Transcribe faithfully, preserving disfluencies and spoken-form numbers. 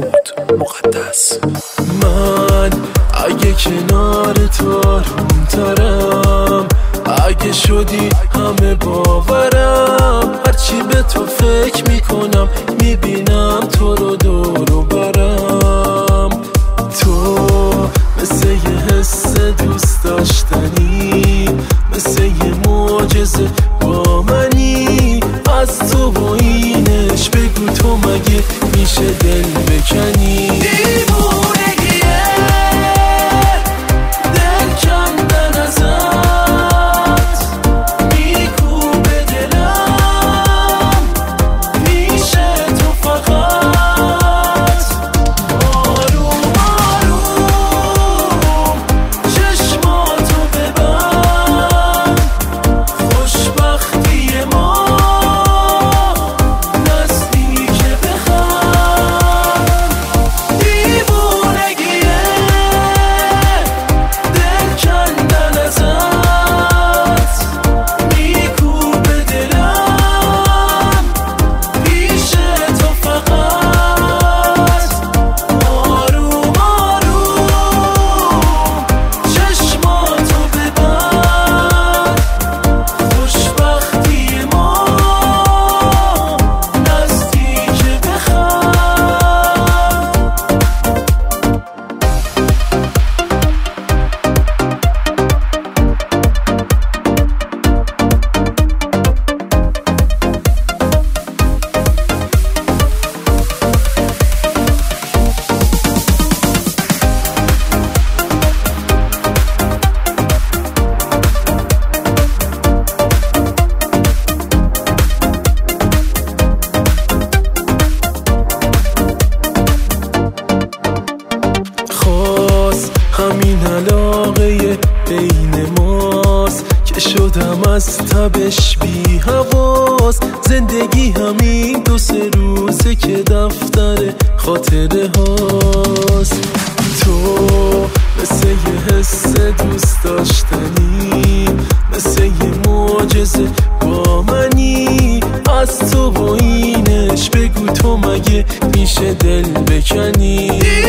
محمود مقدس. من اگه کنار تو آرومترم، اگه شدی همه باورم، هرچی به تو فکر میکنم میبینم تو رو دور و برم. تو مثل یه حس دوست داشتنی، مثل یه معجزه با منی. از تو و اینش بگو تو مگه میشه دل بکنی؟ دیوونگیه دل کندن ازت، میکوبه دلم میشه تو فقط. آروم آروم چشماتو ببند، خوشبختی ما نزدیکه بخند. دیوونگیه دل کندن ازت، میکوبه دلم پیش تو فقط. آروم آروم چشماتو ببند، خوشبختی ما نزدیکه بخند. خواست همین علاقه بین ماست که شدم از تبش بی حواس. زندگی همین دو سه روزه که دفتر خاطره هاست. تو مثل یه حس دوست داشتنی، مثل یه معجزه با منی. از تو و اینش بگو تو مگه میشه دل بکنی؟